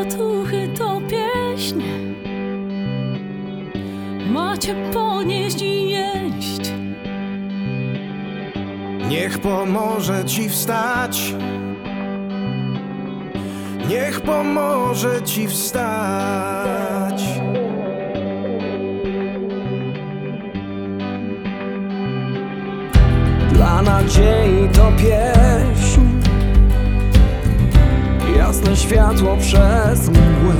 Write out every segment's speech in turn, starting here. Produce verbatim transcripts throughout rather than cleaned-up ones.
otuchy to pieśń, macie ponieść i jeść. Niech pomoże ci wstać, niech pomoże ci wstać. Dla nadziei to pieśń, jasne światło przez mgły.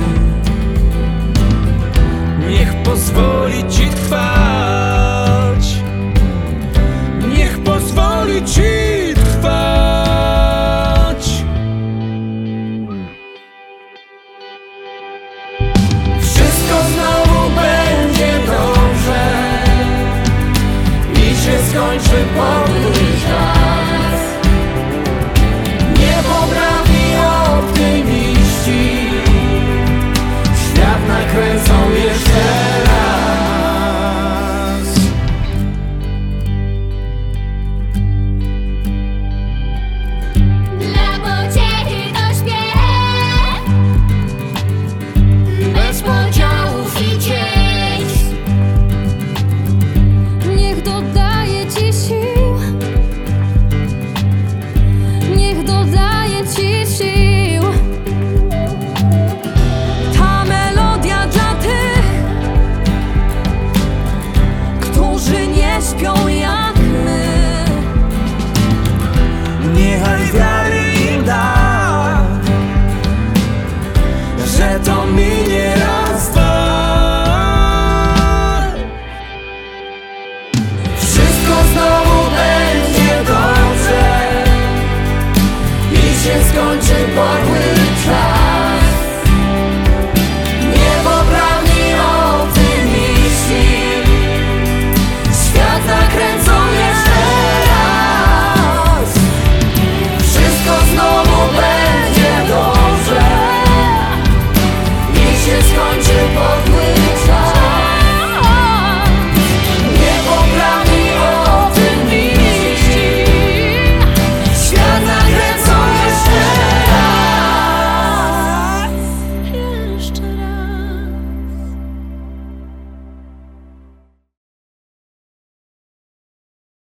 Niech pozwoli ci trwać, niech pozwoli ci trwać. Wszystko znowu będzie dobrze i się skończy podły czas. Niepoprawni optymiści świat nakręcą jeszcze